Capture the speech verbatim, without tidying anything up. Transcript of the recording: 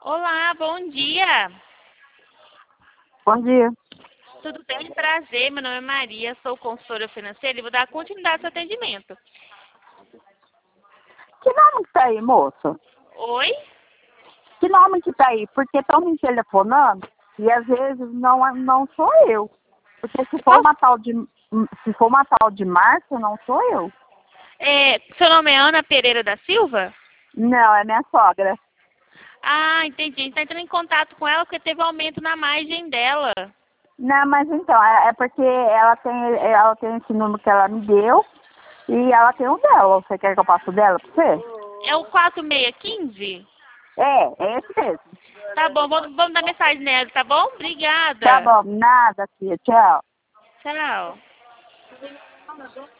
Olá, bom dia. Bom dia. Tudo bem? Prazer, meu nome é Maria, sou consultora financeira e vou dar continuidade ao seu atendimento. Que nome que tá aí, moça? Oi? Que nome que tá aí? Porque estão me telefonando e às vezes não, não sou eu. Porque se for Qual, uma tal de, se for uma tal de Márcia, não sou eu. é, seu nome é Ana Pereira da Silva? Não, é minha sogra. Ah, entendi. A gente está entrando em contato com ela porque teve aumento na margem dela. Não, mas então, é, é porque ela tem, ela tem esse número que ela me deu e ela tem o dela. Você quer que eu passe o dela pra você? É o quatro seis um cinco? É, é esse mesmo. Tá bom, vamos, vamos dar mensagem nela, tá bom? Tá Obrigada. bom, nada, tia. Tchau. Tchau.